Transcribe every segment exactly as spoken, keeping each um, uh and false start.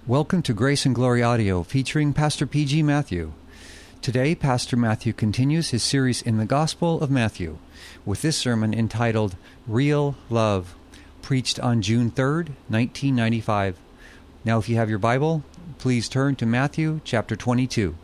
Welcome to Grace and Glory Audio featuring Pastor P G. Matthew. Today, Pastor Matthew continues his series in the Gospel of Matthew with this sermon entitled Real Love, preached on June third, nineteen ninety-five. Now, if you have your Bible, please turn to Matthew chapter twenty-two.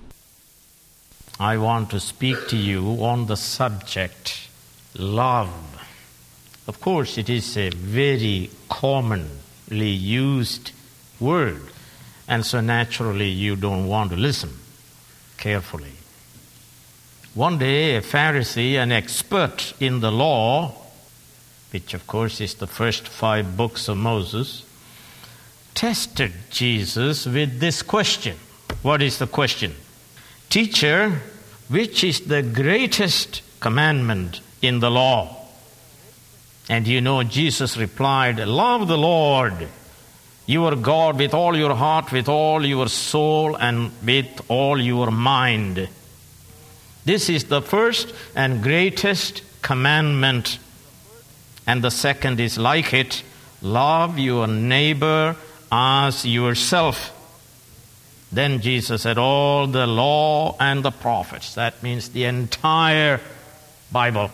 I want to speak to you on the subject, love. Of course, it is a very commonly used word, and so naturally you don't want to listen carefully. One day, a Pharisee, an expert in the law, which of course is the first five books of Moses, tested Jesus with this question. What is the question? Teacher, which is the greatest commandment in the law? And you know, Jesus replied, love the Lord, your God, with all your heart, with all your soul, and with all your mind. This is the first and greatest commandment. And the second is like it, love your neighbor as yourself. Then Jesus said, all the law and the prophets, that means the entire Bible,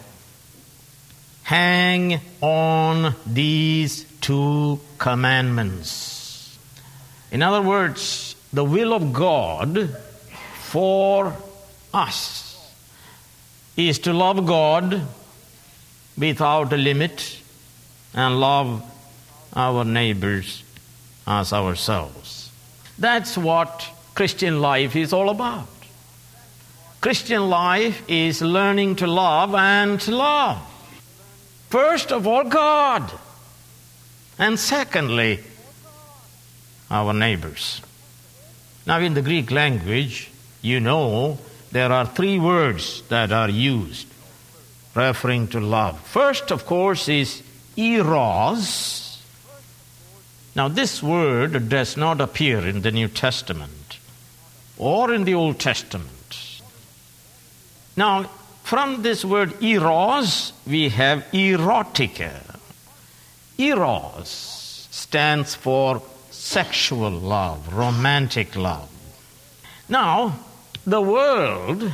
hang on these two commandments. In other words, the will of God for us is to love God without a limit and love our neighbors as ourselves. That's what Christian life is all about. Christian life is learning to love and to love. First of all, God. And secondly, our neighbors. Now, in the Greek language, you know, there are three words that are used referring to love. First, of course, is eros. Now, this word does not appear in the New Testament or in the Old Testament. Now, from this word eros, we have erotica. Eros stands for sexual love, romantic love. Now, the world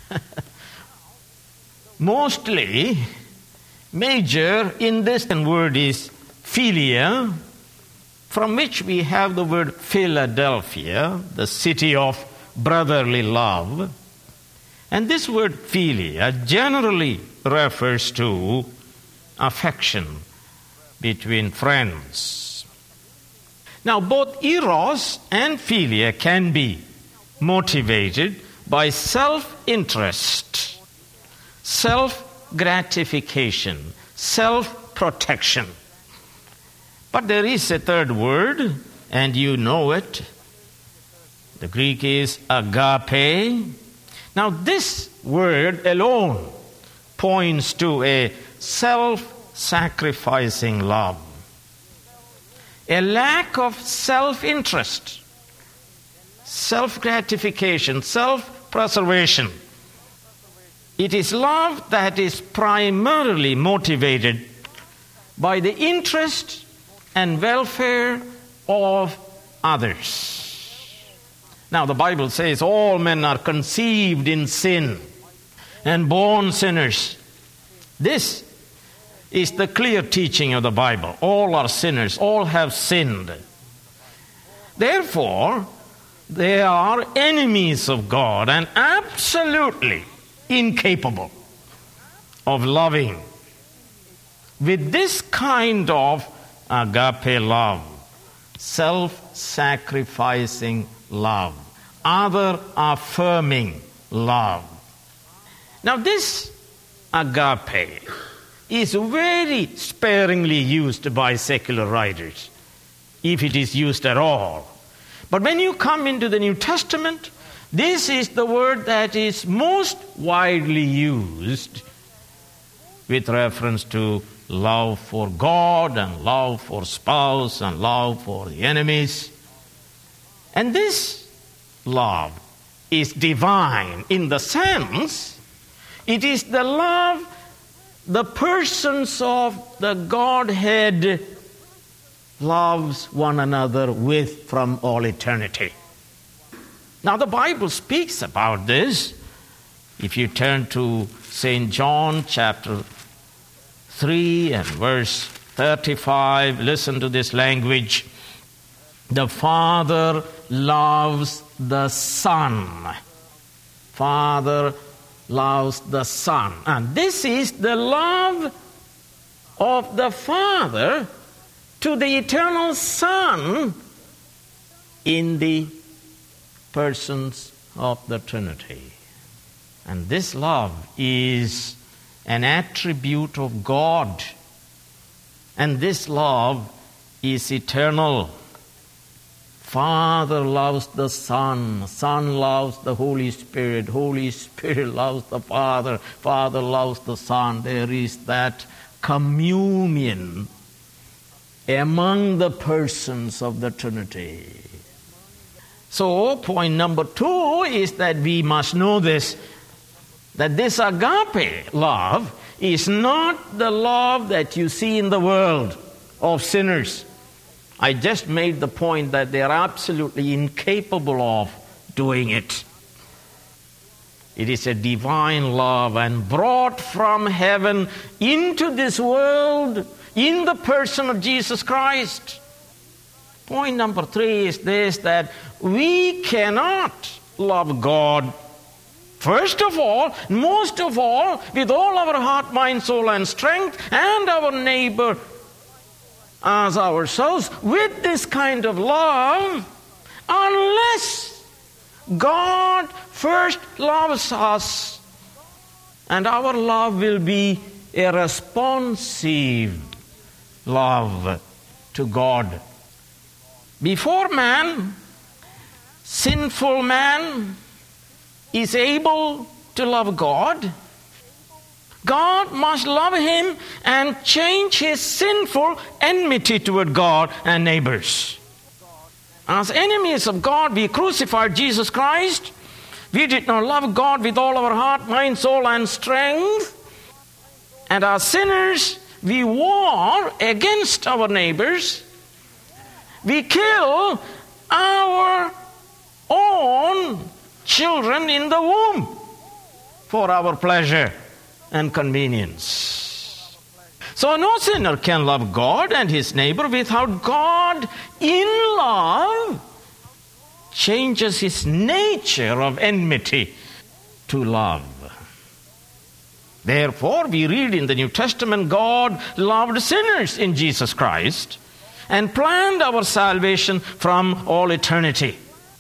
mostly major in this word is philia, from which we have the word Philadelphia, the city of brotherly love. And this word philia generally refers to affection between friends. Now, both eros and philia can be motivated by self-interest, self-gratification, self-protection. But there is a third word, and you know it. The Greek is agape. Now, this word alone points to a self-sacrificing love. A lack of self-interest, self-gratification, self-preservation. It is love that is primarily motivated by the interest and welfare of others. Now, the Bible says all men are conceived in sin and born sinners. This is the clear teaching of the Bible. All are sinners. All have sinned. Therefore, they are enemies of God and absolutely incapable of loving with this kind of agape love, self-sacrificing love, other-affirming love. Now, this agape is very sparingly used by secular writers, if it is used at all. But when you come into the New Testament, this is the word that is most widely used with reference to love for God and love for spouse and love for the enemies. And this love is divine in the sense it is the love the persons of the Godhead loves one another with from all eternity. Now the Bible speaks about this. If you turn to Saint John chapter three and verse thirty-five, listen to this language. The Father loves the Son. Father loves the Son. And this is the love of the Father to the eternal Son in the persons of the Trinity. And this love is an attribute of God. And this love is eternal. Father loves the Son. Son loves the Holy Spirit. Holy Spirit loves the Father. Father loves the Son. There is that communion among the persons of the Trinity. So, point number two is that we must know this, that this agape love is not the love that you see in the world of sinners. I just made the point that they are absolutely incapable of doing it. It is a divine love and brought from heaven into this world in the person of Jesus Christ. Point number three is this, that we cannot love God, first of all, most of all, with all our heart, mind, soul, and strength, and our neighbor as ourselves, with this kind of love, unless God first loves us, and our love will be a responsive love to God. Before man, sinful man, is able to love God, God must love him and change his sinful enmity toward God and neighbors. As enemies of God, we crucified Jesus Christ. We did not love God with all our heart, mind, soul, and strength. And as sinners, we war against our neighbors. We kill our own children in the womb for our pleasure and convenience. So no sinner can love God and his neighbor without God in love changes his nature of enmity to love. Therefore, we read in the New Testament, God loved sinners in Jesus Christ and planned our salvation from all eternity.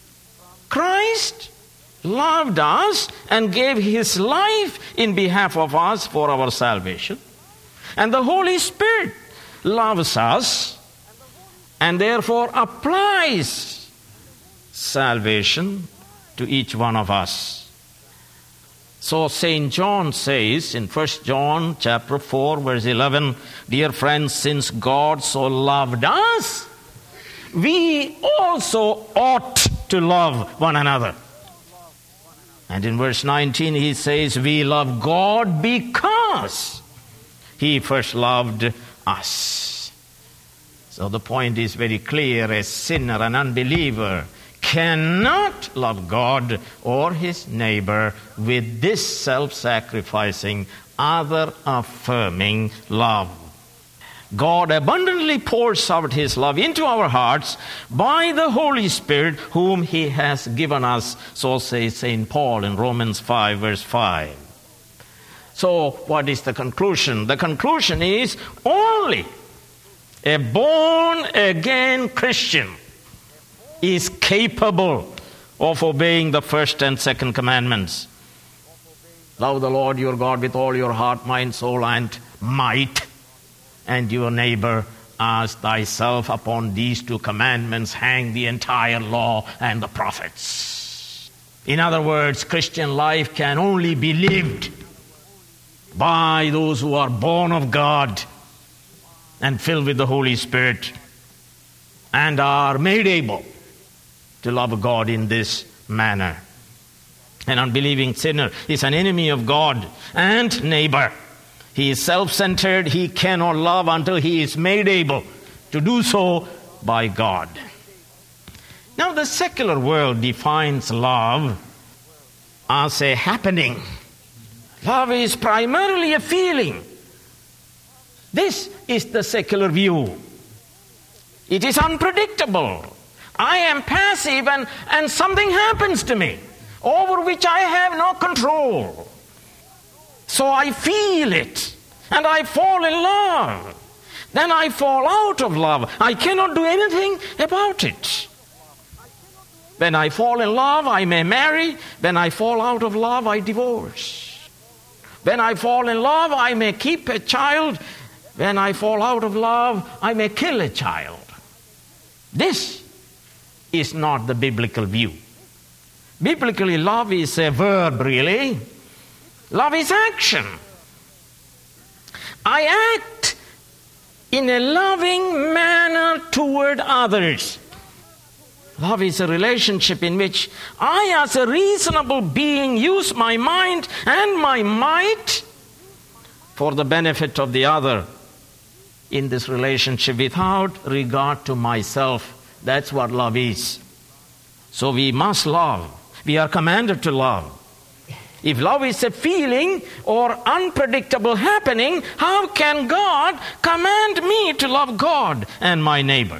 Christ loved us and gave his life in behalf of us for our salvation. And the Holy Spirit loves us and therefore applies salvation to each one of us. So Saint John says in First John chapter four, verse eleven, dear friends, since God so loved us, we also ought to love one another. And in verse nineteen he says, we love God because he first loved us. So the point is very clear. A sinner, an unbeliever, cannot love God or his neighbor with this self-sacrificing, other-affirming love. God abundantly pours out his love into our hearts by the Holy Spirit whom he has given us, so says Saint Paul in Romans five, verse five. So what is the conclusion? The conclusion is only a born-again Christian is capable of obeying the first and second commandments. Love the Lord your God with all your heart, mind, soul, and might, and your neighbor as thyself. Upon these two commandments hang the entire law and the prophets. In other words, Christian life can only be lived by those who are born of God and filled with the Holy Spirit and are made able to love God in this manner. An unbelieving sinner is an enemy of God and neighbor. He is self-centered. He cannot love until he is made able to do so by God. Now, the secular world defines love as a happening. Love is primarily a feeling. This is the secular view. It is unpredictable. I am passive and, and something happens to me over which I have no control. So I feel it and I fall in love. Then I fall out of love. I cannot do anything about it. When I fall in love, I may marry. When I fall out of love, I divorce. When I fall in love, I may keep a child. When I fall out of love, I may kill a child. This is not the biblical view. Biblically, love is a verb, really. Love is action. I act in a loving manner toward others. Love is a relationship in which I, as a reasonable being, use my mind and my might for the benefit of the other in this relationship without regard to myself. That's what love is. So we must love. We are commanded to love. If love is a feeling or unpredictable happening, how can God command me to love God and my neighbor?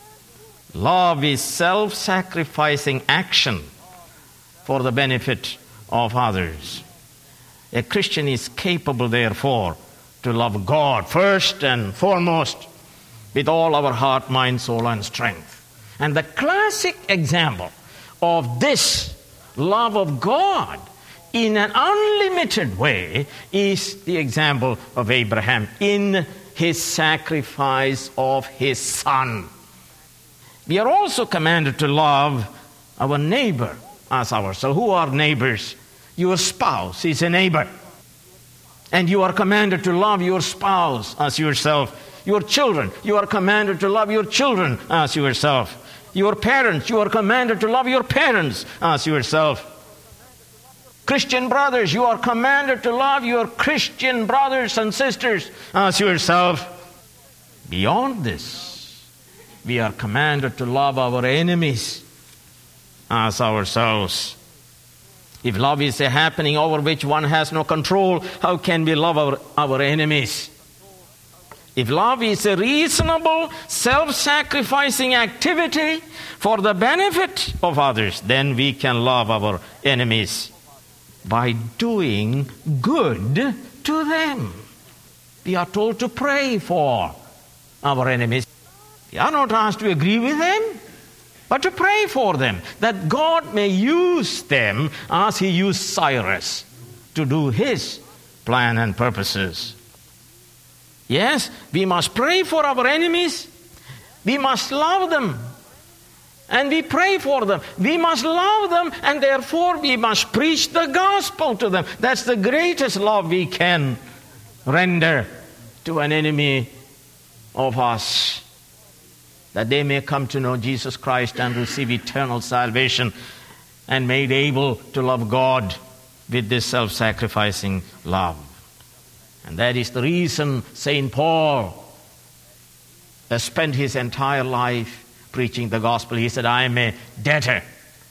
Love is self-sacrificing action for the benefit of others. A Christian is capable, therefore, to love God first and foremost with all our heart, mind, soul, and strength. And the classic example of this love of God in an unlimited way is the example of Abraham in his sacrifice of his son. We are also commanded to love our neighbor as ourselves. Who are neighbors? Your spouse is a neighbor. And you are commanded to love your spouse as yourself. Your children, you are commanded to love your children as yourself. Your parents, you are commanded to love your parents as yourself. Christian brothers, you are commanded to love your Christian brothers and sisters as yourself. Beyond this, we are commanded to love our enemies as ourselves. If love is a happening over which one has no control, how can we love our, our enemies? If love is a reasonable, self-sacrificing activity for the benefit of others, then we can love our enemies by doing good to them. We are told to pray for our enemies. We are not asked to agree with them, but to pray for them, that God may use them as He used Cyrus to do His plan and purposes. Yes, we must pray for our enemies. We must love them. And we pray for them. We must love them, and therefore we must preach the gospel to them. That's the greatest love we can render to an enemy of us, that they may come to know Jesus Christ and receive eternal salvation and made able to love God with this self-sacrificing love. And that is the reason Saint Paul has spent his entire life preaching the gospel. He said, I am a debtor.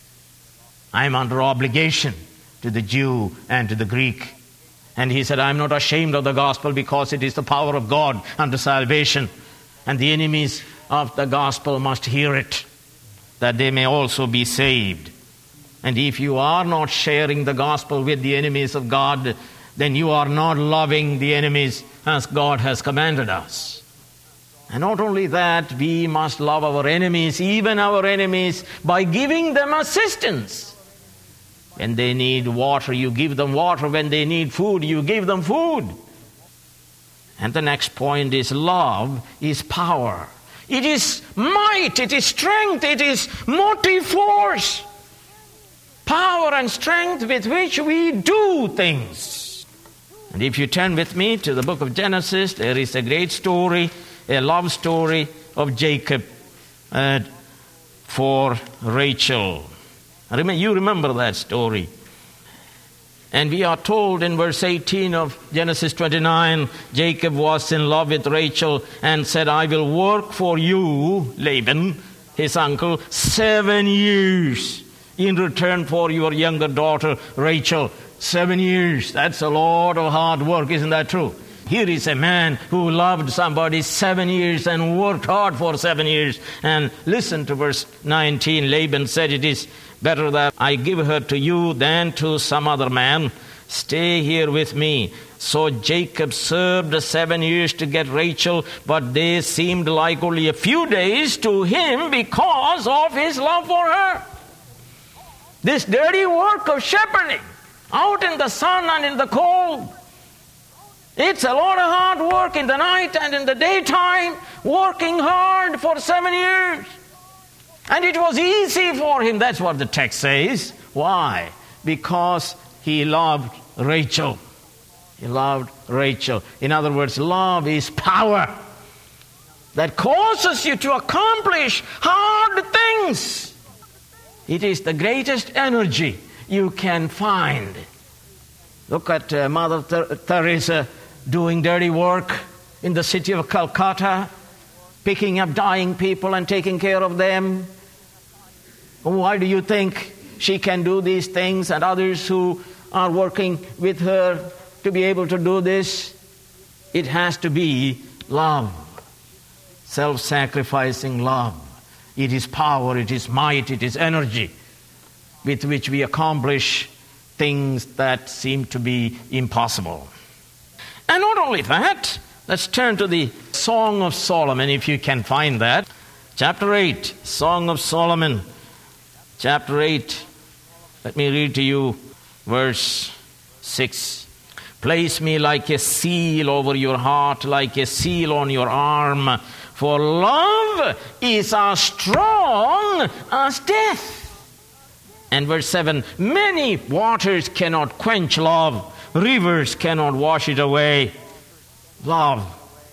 I am under obligation to the Jew and to the Greek. And he said, I am not ashamed of the gospel because it is the power of God unto salvation. And the enemies of the gospel must hear it, that they may also be saved. And if you are not sharing the gospel with the enemies of God, then you are not loving the enemies as God has commanded us. And not only that, we must love our enemies, even our enemies, by giving them assistance. When they need water, you give them water. When they need food, you give them food. And the next point is love is power. It is might, it is strength, it is motive force. Power and strength with which we do things. And if you turn with me to the book of Genesis, there is a great story, a love story of Jacob uh, for Rachel. You remember that story. And we are told in verse eighteen of Genesis twenty-nine, Jacob was in love with Rachel and said, I will work for you, Laban, his uncle, seven years in return for your younger daughter, Rachel. Seven years. That's a lot of hard work. Isn't that true? Here is a man who loved somebody seven years and worked hard for seven years. And listen to verse nineteen. Laban said, it is better that I give her to you than to some other man. Stay here with me. So Jacob served seven years to get Rachel, but they seemed like only a few days to him because of his love for her. This dirty work of shepherding out in the sun and in the cold. It's a lot of hard work in the night and in the daytime, working hard for seven years. And it was easy for him. That's what the text says. Why? Because he loved Rachel. He loved Rachel. In other words, love is power that causes you to accomplish hard things. It is the greatest energy you can find. Look at uh, Mother Ter- Teresa doing dirty work in the city of Calcutta, picking up dying people and taking care of them. Why do you think she can do these things and others who are working with her to be able to do this? It has to be love, self-sacrificing love. It is power, it is might, it is energy with which we accomplish things that seem to be impossible. And not only that, let's turn to the Song of Solomon, if you can find that. Chapter eight, Song of Solomon. Chapter eight, let me read to you verse six. Place me like a seal over your heart, like a seal on your arm, for love is as strong as death. And verse seven, many waters cannot quench love, rivers cannot wash it away. Love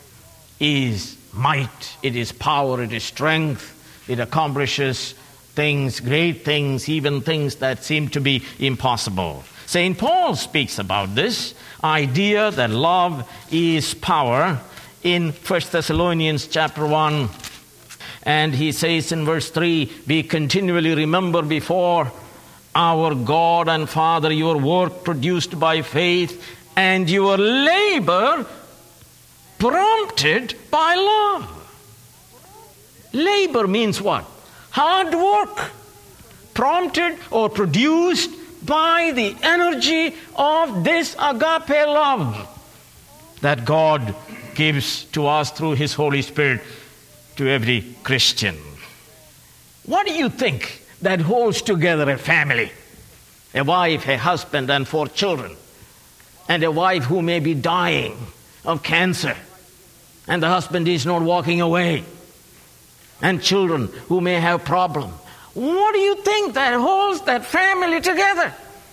is might, it is power, it is strength, it accomplishes things, great things, even things that seem to be impossible. Saint Paul speaks about this idea that love is power in First Thessalonians chapter one. And he says in verse three, be continually remember before our God and Father your work produced by faith and your labor prompted by love. Labor means what? Hard work, prompted or produced by the energy of this agape love that God gives to us through His Holy Spirit to every Christian. What do you think that holds together a family? A wife, a husband, and four children. And a wife who may be dying of cancer, and the husband is not walking away. And children who may have problems. What do you think that holds that family together?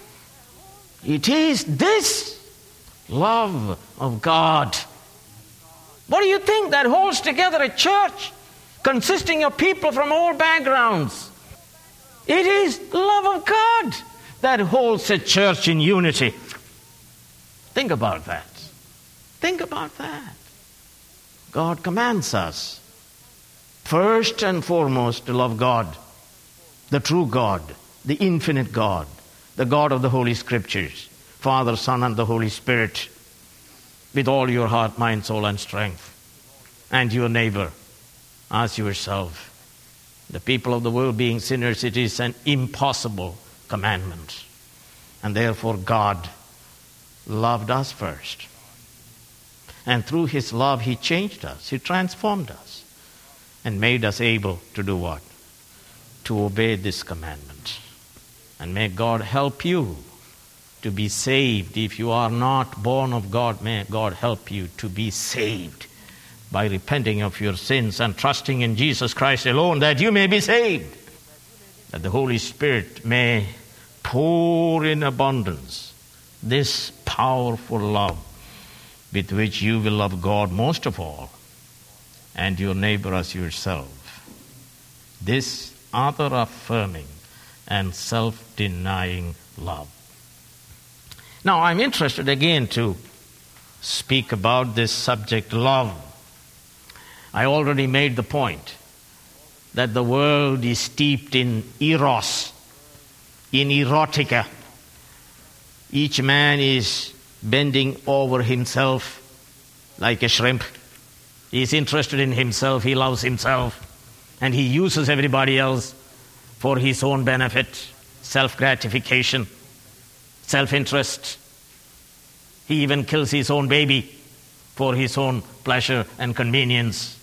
It is this love of God. What do you think that holds together a church consisting of people from all backgrounds? It is love of God that holds a church in unity. Think about that. Think about that. God commands us, first and foremost, to love God, the true God, the infinite God, the God of the Holy Scriptures, Father, Son, and the Holy Spirit, with all your heart, mind, soul, and strength, and your neighbor as yourself. The people of the world being sinners, it is an impossible commandment. And therefore God loved us first. And through His love, He changed us, He transformed us, and made us able to do what? To obey this commandment. And may God help you to be saved. If you are not born of God, may God help you to be saved by repenting of your sins and trusting in Jesus Christ alone, that you may be saved, that the Holy Spirit may pour in abundance this powerful love with which you will love God most of all, and your neighbor as yourself. This other affirming and self-denying love. Now, I'm interested again to speak about this subject, love. I already made the point that the world is steeped in eros, in erotica. Each man is bending over himself like a shrimp. He's interested in himself, he loves himself, and he uses everybody else for his own benefit, self-gratification, self-interest. He even kills his own baby for his own pleasure and convenience.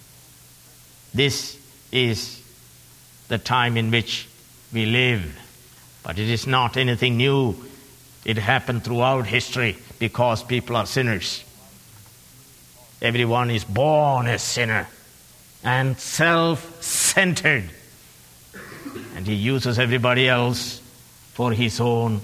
This is the time in which we live. But it is not anything new. It happened throughout history because people are sinners. Everyone is born a sinner and self-centered. And he uses everybody else for his own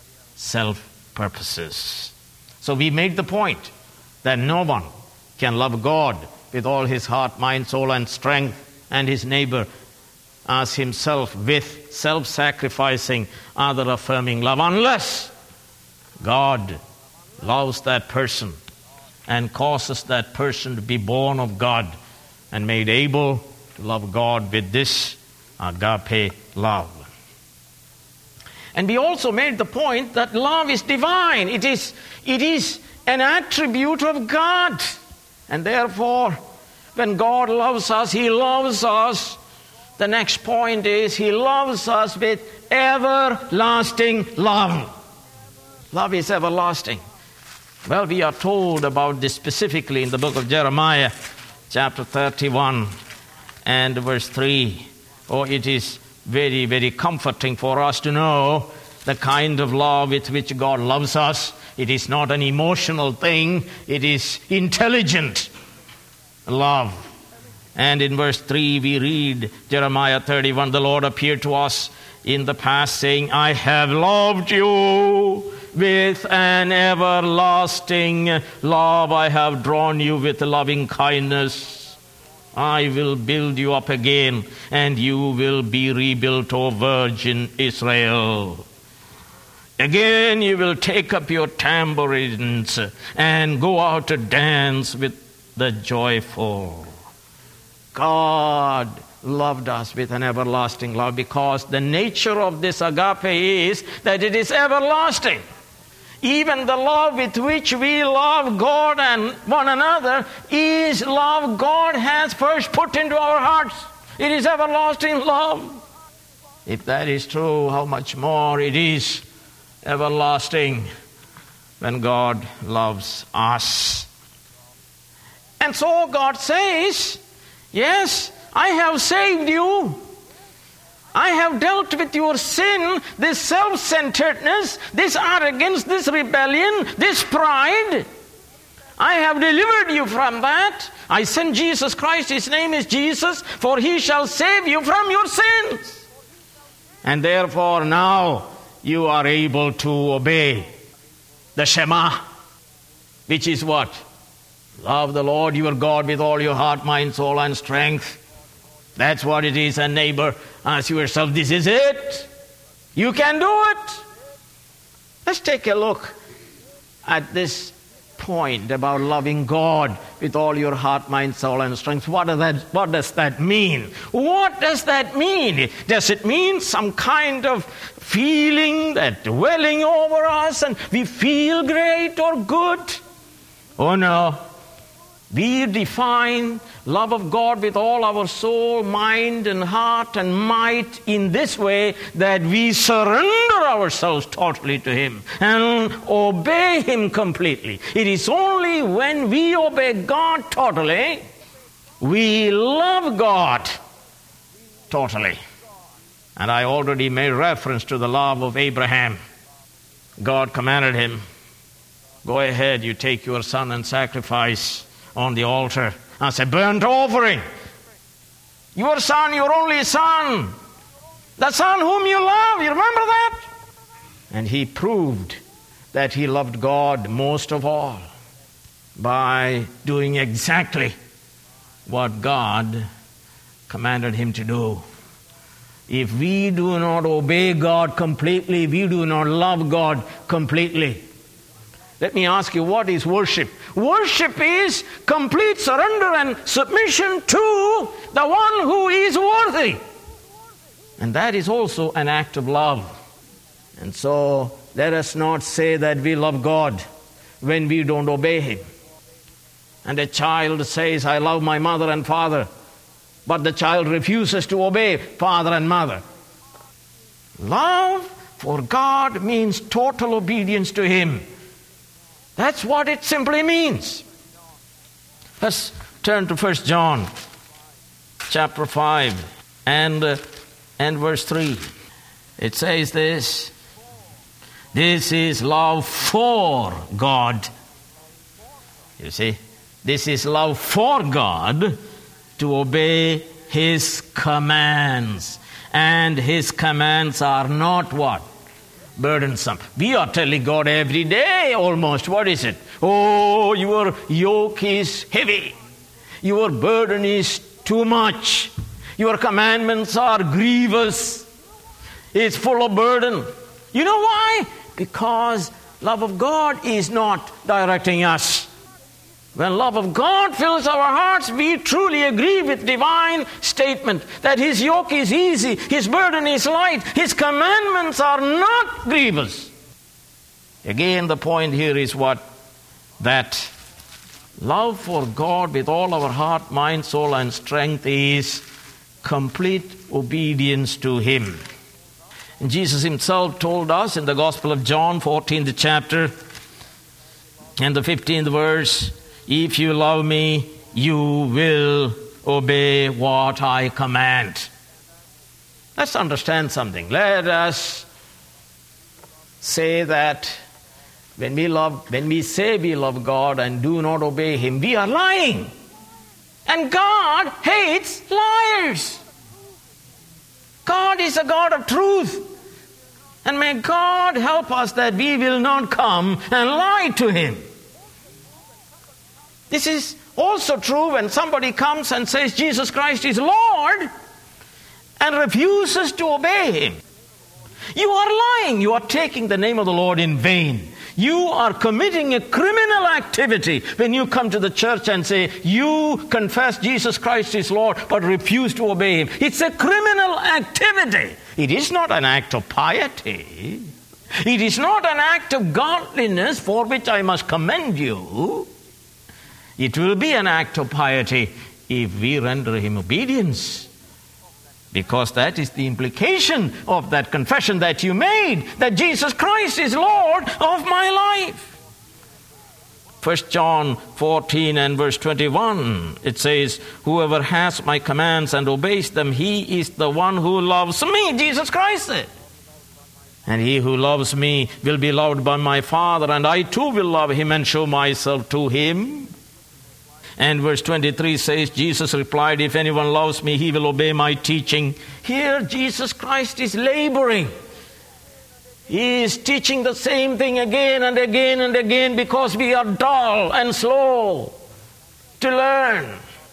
self-purposes. So we made the point that no one can love God with all his heart, mind, soul, and strength, and his neighbor as himself with self-sacrificing, other-affirming love, unless God loves that person and causes that person to be born of God and made able to love God with this agape love. And we also made the point that love is divine. It is, it is an attribute of God. And therefore, when God loves us, he loves us. The next point is he loves us with everlasting love. Love is everlasting. Well, we are told about this specifically in the book of Jeremiah, chapter thirty-one and verse three. Oh, it is very, very comforting for us to know the kind of love with which God loves us. It is not an emotional thing. It is intelligent love. And in verse three we read, Jeremiah thirty-one, the Lord appeared to us in the past saying, I have loved you with an everlasting love. I have drawn you with loving kindness. I will build you up again, and you will be rebuilt, O virgin Israel. Again you will take up your tambourines and go out to dance with the joyful. God loved us with an everlasting love because the nature of this agape is that it is everlasting. Even the love with which we love God and one another is love God has first put into our hearts. It is everlasting love. If that is true, how much more it is everlasting when God loves us. And so God says, yes, I have saved you. I have dealt with your sin, this self-centeredness, this arrogance, this rebellion, this pride. I have delivered you from that. I sent Jesus Christ, his name is Jesus, for he shall save you from your sins. And therefore now you are able to obey the Shema, which is what? Love the Lord your God with all your heart, mind, soul, and strength. That's what it is. And neighbor, ask yourself, this is it. You can do it. Let's take a look at this point about loving God with all your heart, mind, soul, and strength. What does that, what does that mean? What does that mean? Does it mean some kind of feeling that dwelling over us and we feel great or good? Oh no. We define love of God with all our soul, mind, and heart and might in this way, that we surrender ourselves totally to him and obey him completely. It is only when we obey God totally, we love God totally. And I already made reference to the love of Abraham. God commanded him, go ahead, you take your son and sacrifice on the altar as a burnt offering. Your son, your only son, the son whom you love, you remember that? And he proved that he loved God most of all by doing exactly what God commanded him to do. If we do not obey God completely, we do not love God completely. Let me ask you, what is worship? Worship is complete surrender and submission to the one who is worthy. And that is also an act of love. And so let us not say that we love God when we don't obey Him. And a child says, I love my mother and father, but the child refuses to obey father and mother. Love for God means total obedience to Him. That's what it simply means. Let's turn to First John chapter five and, uh, and verse three. It says this, this is love for God. You see, this is love for God, to obey His commands. And His commands are not what? Burdensome. We are telling God every day almost, what is it? Oh, your yoke is heavy. Your burden is too much. Your commandments are grievous. It's full of burden. You know why? Because love of God is not directing us. When love of God fills our hearts, we truly agree with divine statement that His yoke is easy, His burden is light, His commandments are not grievous. Again, the point here is what? That love for God with all our heart, mind, soul, and strength is complete obedience to Him. And Jesus Himself told us in the Gospel of John, fourteenth chapter, and the fifteenth verse, if you love me, you will obey what I command. Let's understand something. Let us say that when we love, when we say we love God and do not obey Him, we are lying. And God hates liars. God is a God of truth. And may God help us that we will not come and lie to Him. This is also true when somebody comes and says Jesus Christ is Lord and refuses to obey Him. You are lying. You are taking the name of the Lord in vain. You are committing a criminal activity when you come to the church and say you confess Jesus Christ is Lord but refuse to obey Him. It's a criminal activity. It is not an act of piety. It is not an act of godliness for which I must commend you. It will be an act of piety if we render Him obedience. Because that is the implication of that confession that you made, that Jesus Christ is Lord of my life. First John fourteen and verse twenty-one, it says, whoever has my commands and obeys them, he is the one who loves me, Jesus Christ said. And he who loves me will be loved by my Father, and I too will love him and show myself to him. And verse twenty-three says, Jesus replied, if anyone loves me, he will obey my teaching. Here Jesus Christ is laboring. He is teaching the same thing again and again and again because we are dull and slow to learn.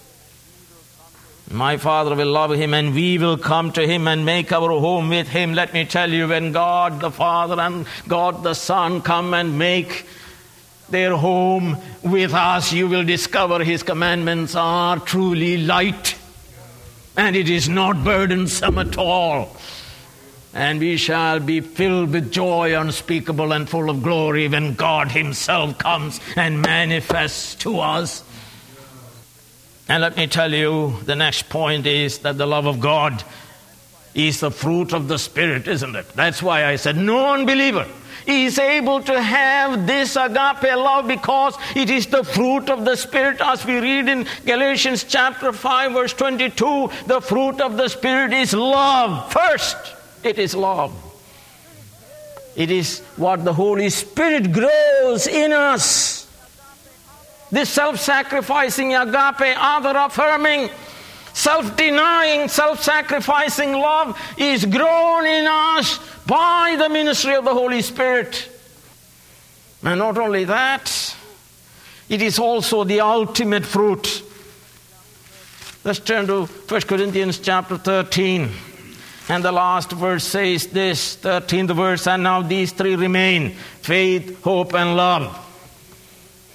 My Father will love him and we will come to him and make our home with him. Let me tell you, when God the Father and God the Son come and make their home with us, you will discover His commandments are truly light and it is not burdensome at all. And we shall be filled with joy unspeakable and full of glory when God Himself comes and manifests to us. And let me tell you, the next point is that the love of God is the fruit of the Spirit, isn't it? That's why I said no unbeliever is able to have this agape love because it is the fruit of the Spirit. As we read in Galatians chapter five verse twenty-two, the fruit of the Spirit is love. First, it is love. It is what the Holy Spirit grows in us. This self-sacrificing agape, other-affirming, self-denying, self-sacrificing love is grown in us by the ministry of the Holy Spirit. And not only that, it is also the ultimate fruit. Let's turn to First Corinthians chapter thirteen. And the last verse says this, thirteenth verse, and now these three remain, faith, hope, and love.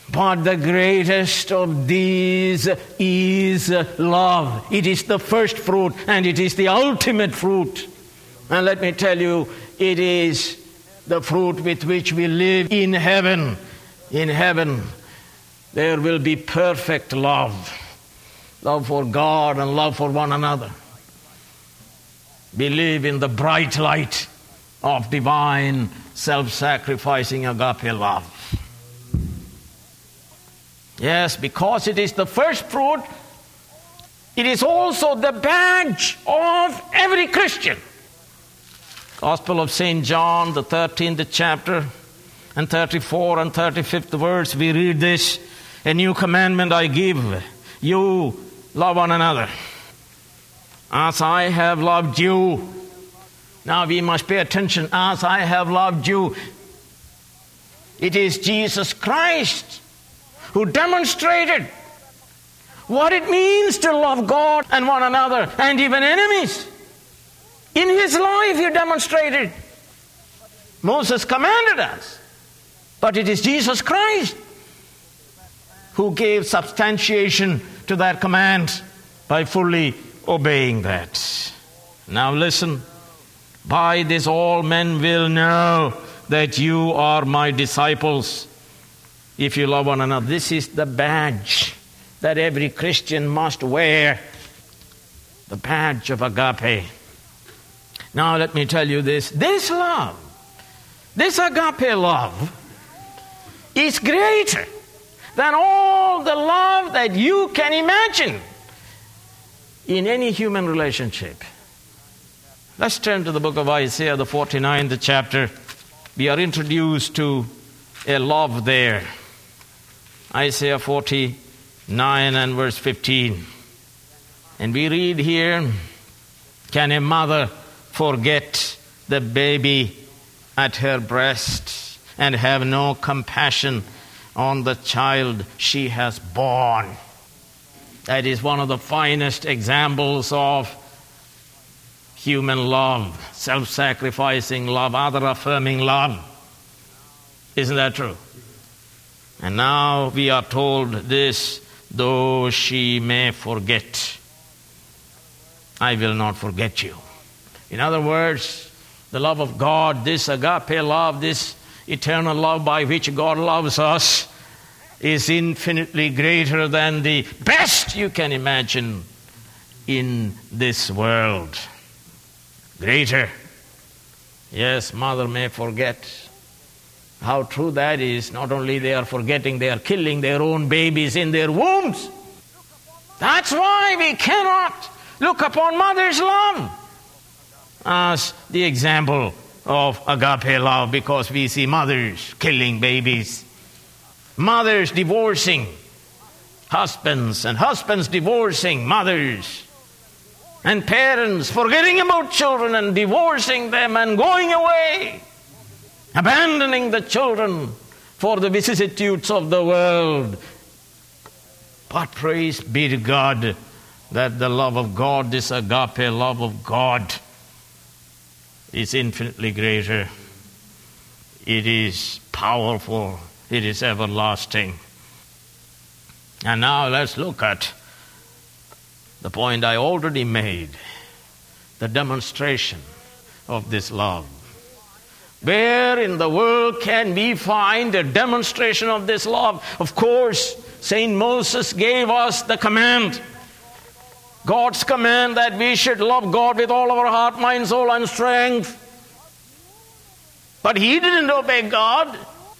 But the greatest of these is love. It is the first fruit and it is the ultimate fruit. And let me tell you, it is the fruit with which we live in heaven. In heaven, there will be perfect love. Love for God and love for one another. Believe in the bright light of divine, self-sacrificing agape love. Yes, because it is the first fruit, it is also the badge of every Christian. Gospel of Saint John, the thirteenth chapter, and thirty-fourth and thirty-fifth verse, we read this: "A new commandment I give you, love one another, as I have loved you." Now we must pay attention. As I have loved you. It is Jesus Christ who demonstrated what it means to love God and one another and even enemies. In his life he demonstrated. Moses commanded us, but it is Jesus Christ who gave substantiation to that command by fully obeying that. Now listen. By this all men will know that you are my disciples, if you love one another. This is the badge that every Christian must wear. The badge of agape. Now let me tell you this. This love, this agape love, is greater than all the love that you can imagine in any human relationship. Let's turn to the book of Isaiah, the forty-ninth chapter. We are introduced to a love there. Isaiah forty-nine and verse fifteen. And we read here, "Can a mother forget the baby at her breast and have no compassion on the child she has born?" That is one of the finest examples of human love, self-sacrificing love, other-affirming love. Isn't that true? And now we are told this: "Though she may forget, I will not forget you." In other words, the love of God, this agape love, this eternal love by which God loves us, is infinitely greater than the best you can imagine in this world. Greater. Yes, mother may forget. How true that is. Not only they are forgetting, they are killing their own babies in their wombs. That's why we cannot look upon mother's love as the example of agape love, because we see mothers killing babies, mothers divorcing husbands, and husbands divorcing mothers, and parents forgetting about children and divorcing them and going away, abandoning the children for the vicissitudes of the world. But praise be to God that the love of God, this agape love of God, is infinitely greater. It is powerful. It is everlasting. And now let's look at the point I already made, the demonstration of this love. Where in the world can we find a demonstration of this love? Of course, Saint Moses gave us the command, God's command, that we should love God with all our heart, mind, soul, and strength. But he didn't obey God.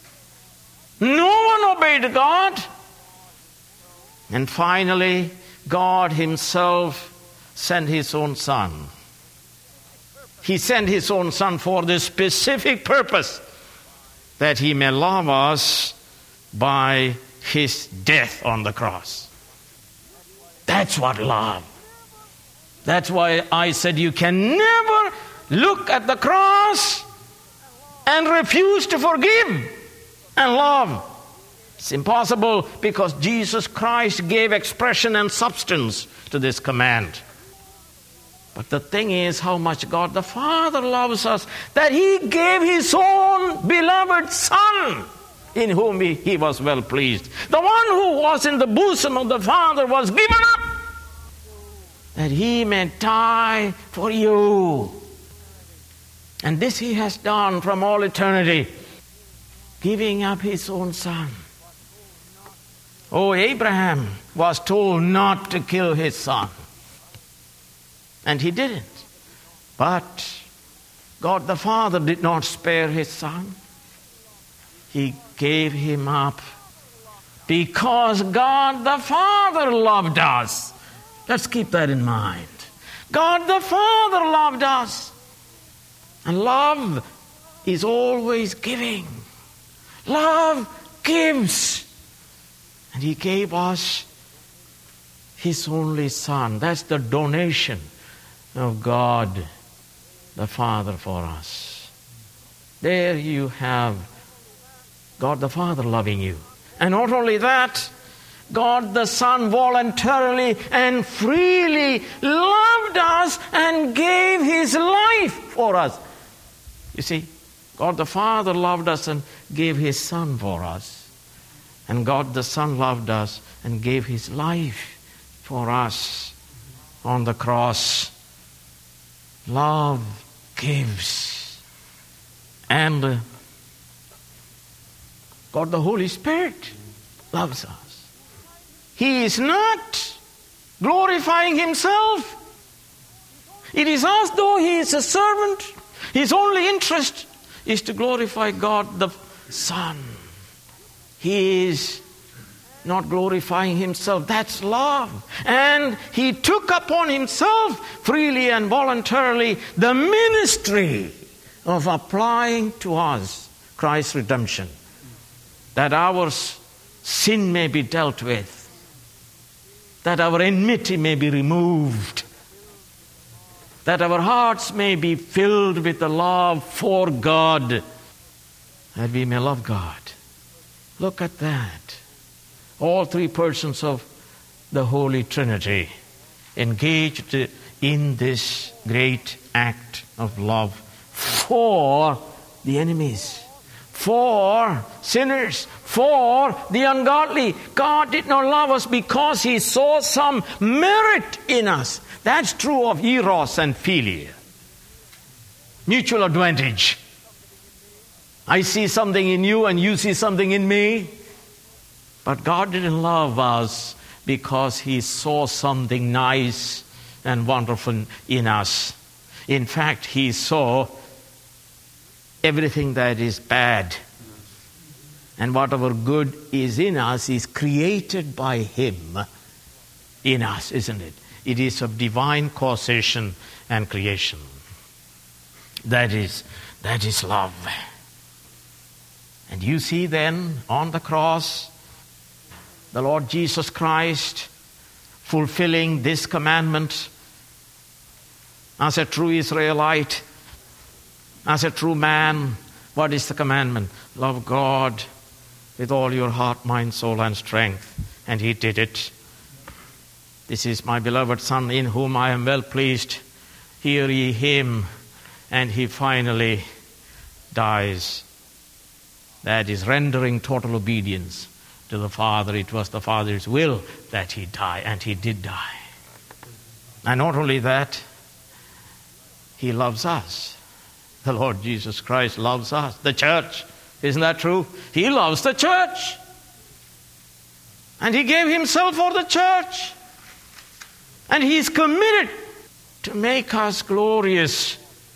No one obeyed God. And finally, God himself sent his own son. He sent his own son for this specific purpose, that he may love us by his death on the cross. That's what love. That's why I said you can never look at the cross and refuse to forgive and love. It's impossible, because Jesus Christ gave expression and substance to this command. But the thing is how much God the Father loves us, that he gave his own beloved Son in whom he, he was well pleased. The one who was in the bosom of the Father was given up that he may die for you. And this he has done from all eternity, giving up his own son. Oh, Abraham was told not to kill his son, and he didn't. But God the Father did not spare his son. He gave him up because God the Father loved us. Let's keep that in mind. God the Father loved us. And love is always giving. Love gives. And he gave us his only son. That's the donation of God the Father for us. There you have God the Father loving you. And not only that, God the Son voluntarily and freely loved us and gave his life for us. You see, God the Father loved us and gave his Son for us. And God the Son loved us and gave his life for us on the cross. Love gives. And uh, God the Holy Spirit loves us. He is not glorifying himself. It is as though he is a servant. His only interest is to glorify God the Son. He is not glorifying himself. That's love. And he took upon himself freely and voluntarily the ministry of applying to us Christ's redemption, that our sin may be dealt with, that our enmity may be removed, that our hearts may be filled with the love for God, that we may love God. Look at that. All three persons of the Holy Trinity engaged in this great act of love for the enemies, for sinners, for the ungodly. God did not love us because he saw some merit in us. That's true of eros and philia. Mutual advantage. I see something in you and you see something in me. But God didn't love us because he saw something nice and wonderful in us. In fact, he saw everything that is bad. And whatever good is in us is created by him in us, isn't it? It is of divine causation and creation. That is, that is love. And you see then on the cross, the Lord Jesus Christ fulfilling this commandment as a true Israelite, as a true man. What is the commandment? Love God with all your heart, mind, soul, and strength. And he did it. This is my beloved Son in whom I am well pleased. Hear ye him. And he finally dies. That is rendering total obedience to the Father. It was the Father's will that he die, and he did die. And not only that, he loves us. The Lord Jesus Christ loves us, the church. Isn't that true? He loves the church. And he gave himself for the church. And he is committed to make us glorious,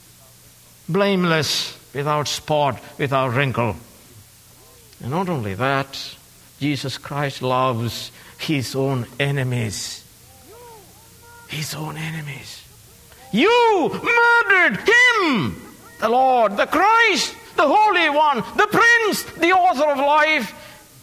blameless, without spot, without wrinkle. And not only that, Jesus Christ loves his own enemies. His own enemies. You murdered him, the Lord, the Christ, the Holy One, the Prince, the author of life.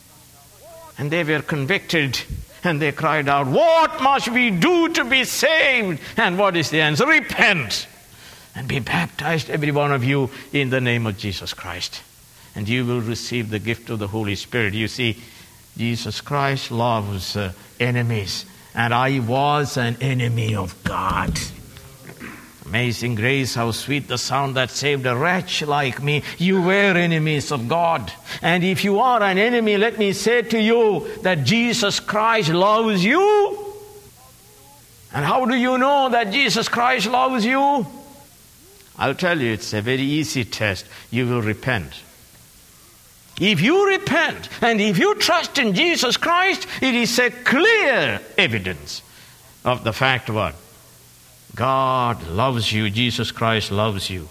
And they were convicted and they cried out, what must we do to be saved? And what is the answer? Repent and be baptized, every one of you, in the name of Jesus Christ. And you will receive the gift of the Holy Spirit. You see, Jesus Christ loves uh, enemies. And I was an enemy of God. Amazing grace, how sweet the sound that saved a wretch like me. You were enemies of God. And if you are an enemy, let me say to you that Jesus Christ loves you. And how do you know that Jesus Christ loves you? I'll tell you, it's a very easy test. You will repent. If you repent and if you trust in Jesus Christ, it is a clear evidence of the fact what? God loves you. Jesus Christ loves you.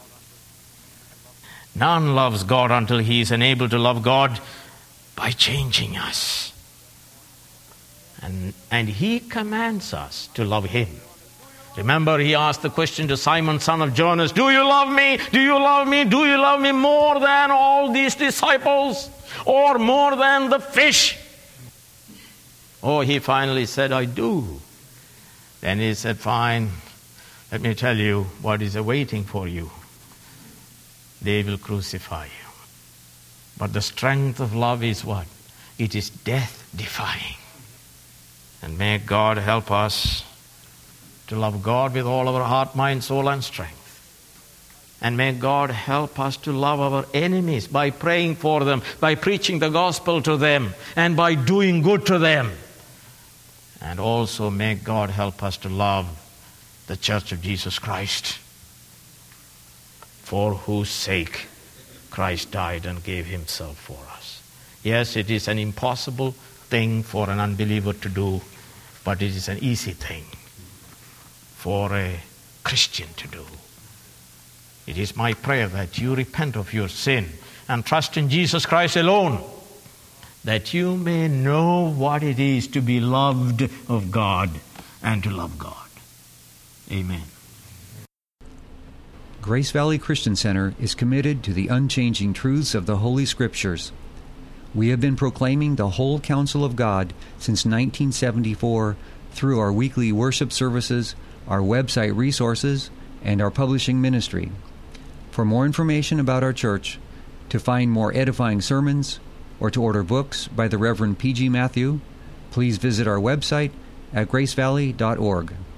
None loves God until he is enabled to love God by changing us. And, and he commands us to love him. Remember, he asked the question to Simon, son of Jonas, do you love me? Do you love me? Do you love me more than all these disciples? Or more than the fish? Oh, he finally said, I do. Then he said, fine. Let me tell you what is awaiting for you. They will crucify you. But the strength of love is what? It is death-defying. And may God help us to love God with all our heart, mind, soul, and strength. And may God help us to love our enemies by praying for them, by preaching the gospel to them, and by doing good to them. And also may God help us to love the Church of Jesus Christ, for whose sake Christ died and gave himself for us. Yes, it is an impossible thing for an unbeliever to do, but it is an easy thing for a Christian to do. It is my prayer that you repent of your sin and trust in Jesus Christ alone, that you may know what it is to be loved of God and to love God. Amen. Grace Valley Christian Center is committed to the unchanging truths of the Holy Scriptures. We have been proclaiming the whole counsel of God since nineteen seventy-four through our weekly worship services, our website resources, and our publishing ministry. For more information about our church, to find more edifying sermons, or to order books by the Reverend P G Matthew, please visit our website at grace valley dot org.